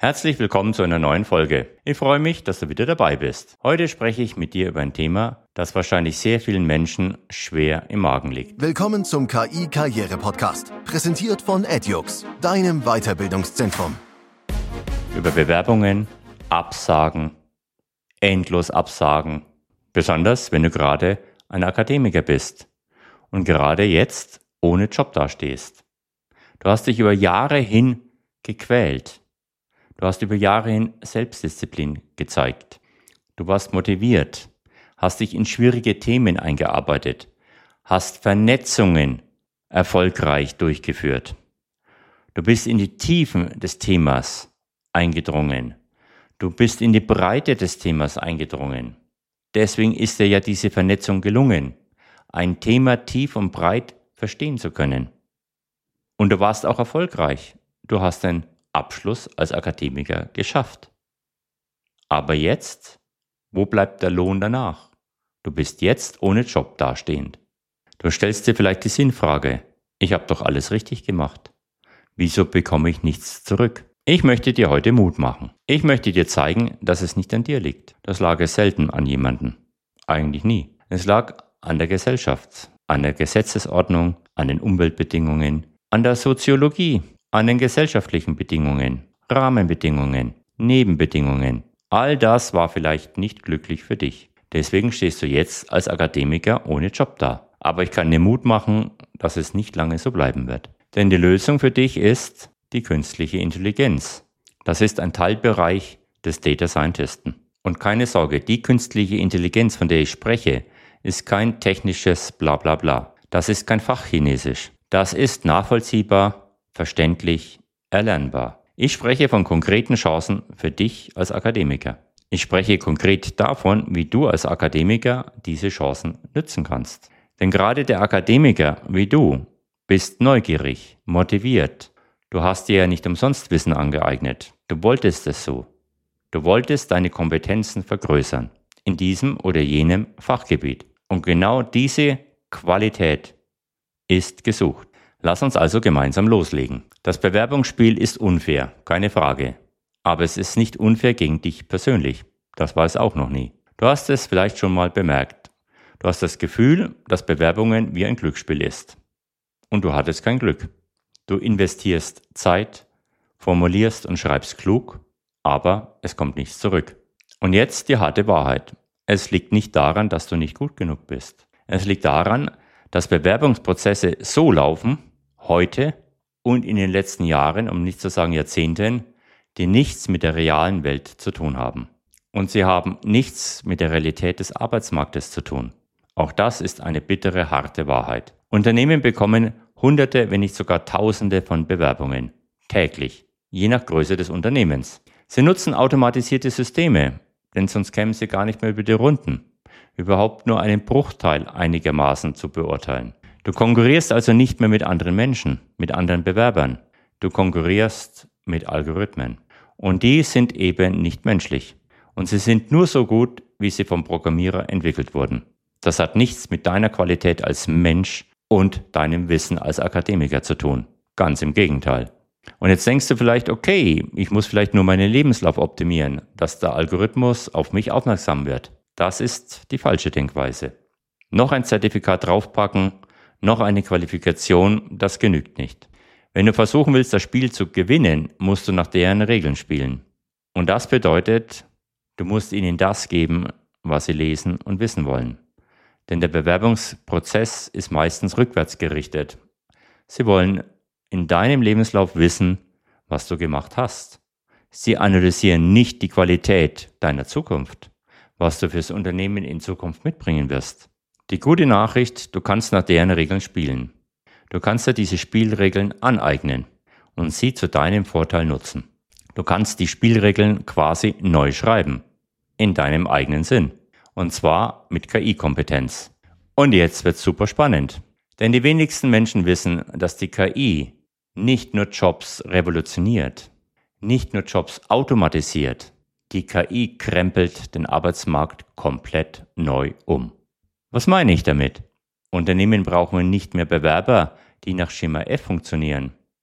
Herzlich willkommen zu einer neuen Folge. Ich freue mich, dass du wieder dabei bist. Heute spreche ich mit dir über ein Thema, das wahrscheinlich sehr vielen Menschen schwer im Magen liegt. Willkommen zum KI-Karriere-Podcast, präsentiert von edX, deinem Weiterbildungszentrum. Über Bewerbungen, Absagen, endlos Absagen, besonders wenn du gerade ein Akademiker bist und gerade jetzt ohne Job dastehst. Du hast dich über Jahre hin gequält. Du hast über Jahre hin Selbstdisziplin gezeigt. Du warst motiviert, hast dich in schwierige Themen eingearbeitet, hast Vernetzungen erfolgreich durchgeführt. Du bist in die Tiefen des Themas eingedrungen. Du bist in die Breite des Themas eingedrungen. Deswegen ist dir ja diese Vernetzung gelungen, ein Thema tief und breit verstehen zu können. Und du warst auch erfolgreich. Du hast einen Abschluss als Akademiker geschafft. Aber jetzt, wo bleibt der Lohn danach? Du bist jetzt ohne Job dastehend. Du stellst dir vielleicht die Sinnfrage: Ich habe doch alles richtig gemacht. Wieso bekomme ich nichts zurück? Ich möchte dir heute Mut machen. Ich möchte dir zeigen, dass es nicht an dir liegt. Das lag es selten an jemanden. Eigentlich nie. Es lag an der Gesellschaft, an der Gesetzesordnung, an den Umweltbedingungen, an der Soziologie, an den gesellschaftlichen Bedingungen, Rahmenbedingungen, Nebenbedingungen. All das war vielleicht nicht glücklich für dich. Deswegen stehst du jetzt als Akademiker ohne Job da. Aber ich kann dir Mut machen, dass es nicht lange so bleiben wird. Denn die Lösung für dich ist die künstliche Intelligenz. Das ist ein Teilbereich des Data Scientisten. Und keine Sorge, die künstliche Intelligenz, von der ich spreche, ist kein technisches Blablabla. Das ist kein Fachchinesisch. Das ist nachvollziehbar, verständlich, erlernbar. Ich spreche von konkreten Chancen für dich als Akademiker. Ich spreche konkret davon, wie du als Akademiker diese Chancen nutzen kannst. Denn gerade der Akademiker wie du bist neugierig, motiviert. Du hast dir ja nicht umsonst Wissen angeeignet. Du wolltest es so. Du wolltest deine Kompetenzen vergrößern in diesem oder jenem Fachgebiet. Und genau diese Qualität ist gesucht. Lass uns also gemeinsam loslegen. Das Bewerbungsspiel ist unfair, keine Frage. Aber es ist nicht unfair gegen dich persönlich. Das war es auch noch nie. Du hast es vielleicht schon mal bemerkt. Du hast das Gefühl, dass Bewerbungen wie ein Glücksspiel ist. Und du hattest kein Glück. Du investierst Zeit, formulierst und schreibst klug, aber es kommt nichts zurück. Und jetzt die harte Wahrheit. Es liegt nicht daran, dass du nicht gut genug bist. Es liegt daran, dass Bewerbungsprozesse so laufen, heute und in den letzten Jahren, um nicht zu sagen Jahrzehnten, die nichts mit der realen Welt zu tun haben. Und sie haben nichts mit der Realität des Arbeitsmarktes zu tun. Auch das ist eine bittere, harte Wahrheit. Unternehmen bekommen Hunderte, wenn nicht sogar Tausende von Bewerbungen. Täglich. Je nach Größe des Unternehmens. Sie nutzen automatisierte Systeme, denn sonst kämen sie gar nicht mehr über die Runden. Überhaupt nur einen Bruchteil einigermaßen zu beurteilen. Du konkurrierst also nicht mehr mit anderen Menschen, mit anderen Bewerbern. Du konkurrierst mit Algorithmen. Und die sind eben nicht menschlich. Und sie sind nur so gut, wie sie vom Programmierer entwickelt wurden. Das hat nichts mit deiner Qualität als Mensch und deinem Wissen als Akademiker zu tun. Ganz im Gegenteil. Und jetzt denkst du vielleicht, okay, ich muss vielleicht nur meinen Lebenslauf optimieren, dass der Algorithmus auf mich aufmerksam wird. Das ist die falsche Denkweise. Noch ein Zertifikat draufpacken, noch eine Qualifikation, das genügt nicht. Wenn du versuchen willst, das Spiel zu gewinnen, musst du nach deren Regeln spielen. Und das bedeutet, du musst ihnen das geben, was sie lesen und wissen wollen. Denn der Bewerbungsprozess ist meistens rückwärts gerichtet. Sie wollen in deinem Lebenslauf wissen, was du gemacht hast. Sie analysieren nicht die Qualität deiner Zukunft, was du fürs Unternehmen in Zukunft mitbringen wirst. Die gute Nachricht, du kannst nach deren Regeln spielen. Du kannst dir diese Spielregeln aneignen und sie zu deinem Vorteil nutzen. Du kannst die Spielregeln quasi neu schreiben, in deinem eigenen Sinn. Und zwar mit KI-Kompetenz. Und jetzt wird's super spannend. Denn die wenigsten Menschen wissen, dass die KI nicht nur Jobs revolutioniert, nicht nur Jobs automatisiert. Die KI krempelt den Arbeitsmarkt komplett neu um. Was meine ich damit? Unternehmen brauchen nicht mehr Bewerber, die nach Schema F funktionieren.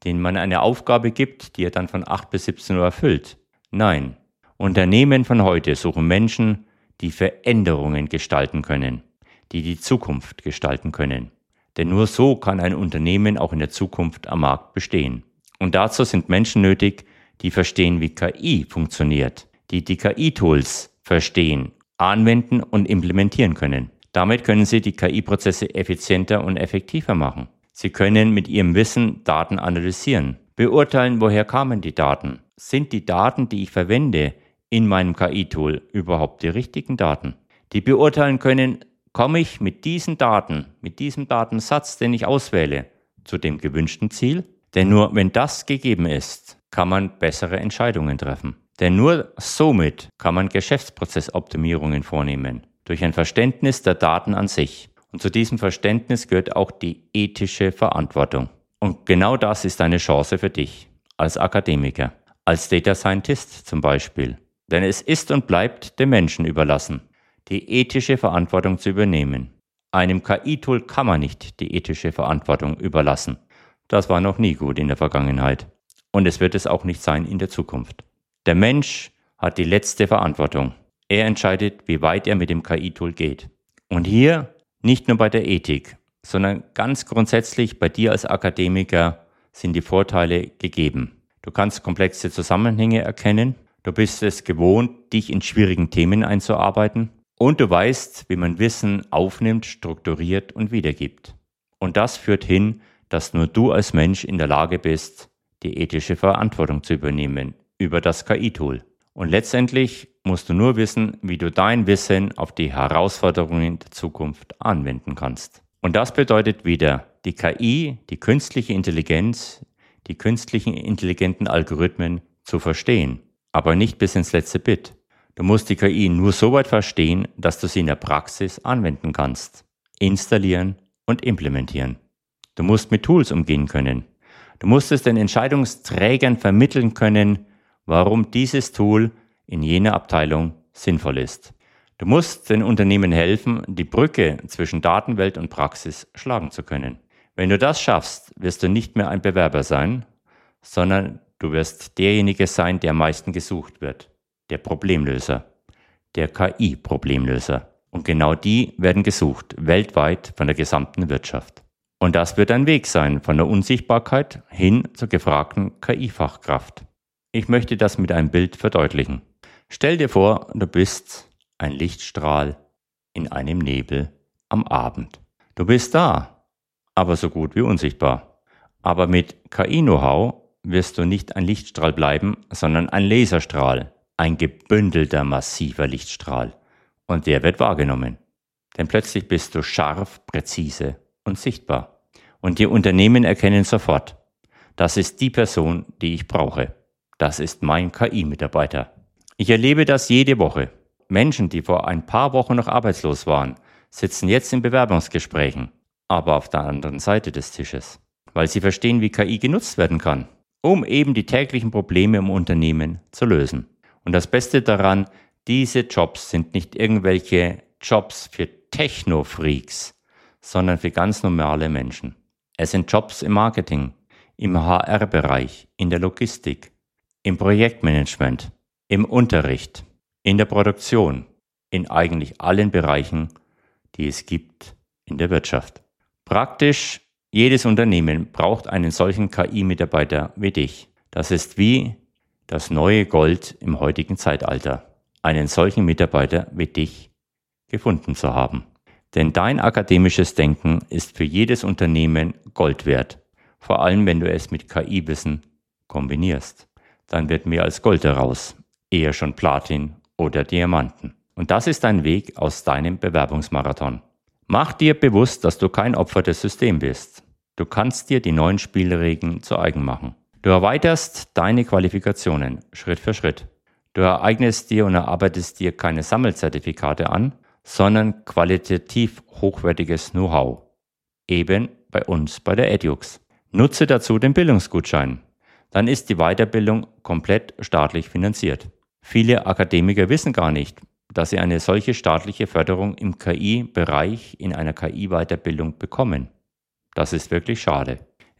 denen man eine Aufgabe gibt, die er dann von 8 bis 17 Uhr erfüllt. Nein, Unternehmen von heute suchen Menschen, die Veränderungen gestalten können, die die Zukunft gestalten können. Denn nur so kann ein Unternehmen auch in der Zukunft am Markt bestehen. Und dazu sind Menschen nötig, die verstehen, wie KI funktioniert, die die KI-Tools verstehen, anwenden und implementieren können. Damit können sie die KI-Prozesse effizienter und effektiver machen. Sie können mit ihrem Wissen Daten analysieren, beurteilen, woher kamen die Daten. Sind die Daten, die ich verwende in meinem KI-Tool, überhaupt die richtigen Daten? Die beurteilen können, komme ich mit diesen Daten, mit diesem Datensatz, den ich auswähle, zu dem gewünschten Ziel? Denn nur wenn das gegeben ist, kann man bessere Entscheidungen treffen. Denn nur somit kann man Geschäftsprozessoptimierungen vornehmen, durch ein Verständnis der Daten an sich. Und zu diesem Verständnis gehört auch die ethische Verantwortung. Und genau das ist eine Chance für dich, als Akademiker, als Data Scientist zum Beispiel. Denn es ist und bleibt dem Menschen überlassen, die ethische Verantwortung zu übernehmen. Einem KI-Tool kann man nicht die ethische Verantwortung überlassen. Das war noch nie gut in der Vergangenheit. Und es wird es auch nicht sein in der Zukunft. Der Mensch hat die letzte Verantwortung. Er entscheidet, wie weit er mit dem KI-Tool geht. Und hier nicht nur bei der Ethik, sondern ganz grundsätzlich bei dir als Akademiker sind die Vorteile gegeben. Du kannst komplexe Zusammenhänge erkennen, du bist es gewohnt, dich in schwierigen Themen einzuarbeiten und du weißt, wie man Wissen aufnimmt, strukturiert und wiedergibt. Und das führt hin, dass nur du als Mensch in der Lage bist, die ethische Verantwortung zu übernehmen über das KI-Tool. Und letztendlich musst du nur wissen, wie du dein Wissen auf die Herausforderungen der Zukunft anwenden kannst. Und das bedeutet wieder, die KI, die künstliche Intelligenz, die künstlichen intelligenten Algorithmen zu verstehen, aber nicht bis ins letzte Bit. Du musst die KI nur so weit verstehen, dass du sie in der Praxis anwenden kannst, installieren und implementieren. Du musst mit Tools umgehen können. Du musst es den Entscheidungsträgern vermitteln können, warum dieses Tool in jener Abteilung sinnvoll ist. Du musst den Unternehmen helfen, die Brücke zwischen Datenwelt und Praxis schlagen zu können. Wenn du das schaffst, wirst du nicht mehr ein Bewerber sein, sondern du wirst derjenige sein, der am meisten gesucht wird. Der Problemlöser. Der KI-Problemlöser. Und genau die werden gesucht, weltweit von der gesamten Wirtschaft. Und das wird ein Weg sein von der Unsichtbarkeit hin zur gefragten KI-Fachkraft. Ich möchte das mit einem Bild verdeutlichen. Stell dir vor, du bist ein Lichtstrahl in einem Nebel am Abend. Du bist da, aber so gut wie unsichtbar. Aber mit KI-Know-how wirst du nicht ein Lichtstrahl bleiben, sondern ein Laserstrahl, ein gebündelter, massiver Lichtstrahl. Und der wird wahrgenommen. Denn plötzlich bist du scharf, präzise und sichtbar. Und die Unternehmen erkennen sofort, das ist die Person, die ich brauche. Das ist mein KI-Mitarbeiter. Ich erlebe das jede Woche. Menschen, die vor ein paar Wochen noch arbeitslos waren, sitzen jetzt in Bewerbungsgesprächen, aber auf der anderen Seite des Tisches, weil sie verstehen, wie KI genutzt werden kann, um eben die täglichen Probleme im Unternehmen zu lösen. Und das Beste daran, diese Jobs sind nicht irgendwelche Jobs für Techno-Freaks, sondern für ganz normale Menschen. Es sind Jobs im Marketing, im HR-Bereich, in der Logistik, im Projektmanagement, im Unterricht, in der Produktion, in eigentlich allen Bereichen, die es gibt in der Wirtschaft. Praktisch jedes Unternehmen braucht einen solchen KI-Mitarbeiter wie dich. Das ist wie das neue Gold im heutigen Zeitalter, einen solchen Mitarbeiter wie dich gefunden zu haben. Denn dein akademisches Denken ist für jedes Unternehmen Gold wert, vor allem wenn du es mit KI-Wissen kombinierst. Dann wird mehr als Gold daraus, eher schon Platin oder Diamanten. Und das ist ein Weg aus deinem Bewerbungsmarathon. Mach dir bewusst, dass du kein Opfer des Systems bist. Du kannst dir die neuen Spielregeln zu eigen machen. Du erweiterst deine Qualifikationen Schritt für Schritt. Du ereignest dir und erarbeitest dir keine Sammelzertifikate an, sondern qualitativ hochwertiges Know-how. Eben bei uns bei der Edux. Nutze dazu den Bildungsgutschein. Dann ist die Weiterbildung komplett staatlich finanziert. Viele Akademiker wissen gar nicht, dass sie eine solche staatliche Förderung im KI-Bereich in einer KI-Weiterbildung bekommen. Das ist wirklich schade.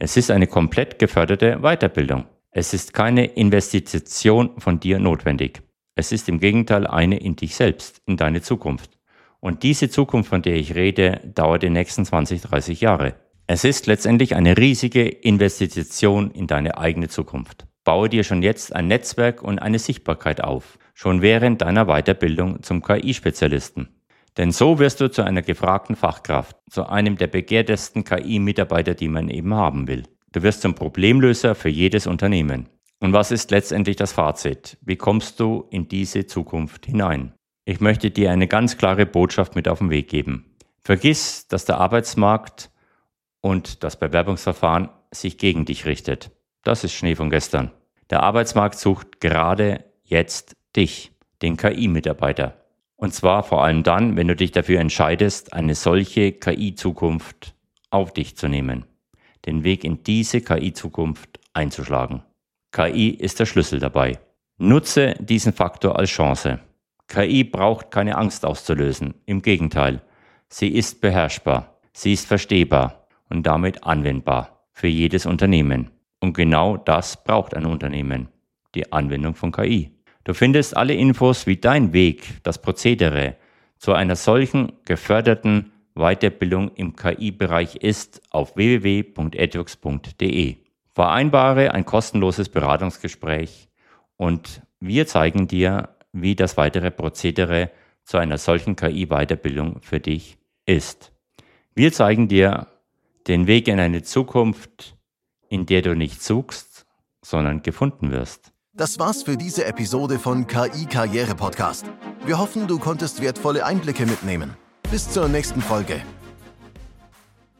Es ist eine komplett geförderte Weiterbildung. Es ist keine Investition von dir notwendig. Es ist im Gegenteil eine in dich selbst, in deine Zukunft. Und diese Zukunft, von der ich rede, dauert die nächsten 20, 30 Jahre. Es ist letztendlich eine riesige Investition in deine eigene Zukunft. Baue dir schon jetzt ein Netzwerk und eine Sichtbarkeit auf, schon während deiner Weiterbildung zum KI-Spezialisten. Denn so wirst du zu einer gefragten Fachkraft, zu einem der begehrtesten KI-Mitarbeiter, die man eben haben will. Du wirst zum Problemlöser für jedes Unternehmen. Und was ist letztendlich das Fazit? Wie kommst du in diese Zukunft hinein? Ich möchte dir eine ganz klare Botschaft mit auf den Weg geben. Vergiss, dass der Arbeitsmarkt und das Bewerbungsverfahren sich gegen dich richtet. Das ist Schnee von gestern. Der Arbeitsmarkt sucht gerade jetzt dich, den KI-Mitarbeiter. Und zwar vor allem dann, wenn du dich dafür entscheidest, eine solche KI-Zukunft auf dich zu nehmen. Den Weg in diese KI-Zukunft einzuschlagen. KI ist der Schlüssel dabei. Nutze diesen Faktor als Chance. KI braucht keine Angst auszulösen. Im Gegenteil, sie ist beherrschbar, sie ist verstehbar und damit anwendbar für jedes Unternehmen. Und genau das braucht ein Unternehmen, die Anwendung von KI. Du findest alle Infos, wie dein Weg, das Prozedere zu einer solchen geförderten Weiterbildung im KI-Bereich ist, auf www.edux.de. Vereinbare ein kostenloses Beratungsgespräch und wir zeigen dir, wie das weitere Prozedere zu einer solchen KI-Weiterbildung für dich ist. Wir zeigen dir den Weg in eine Zukunft, in der du nicht suchst, sondern gefunden wirst. Das war's für diese Episode von KI Karriere Podcast. Wir hoffen, du konntest wertvolle Einblicke mitnehmen. Bis zur nächsten Folge.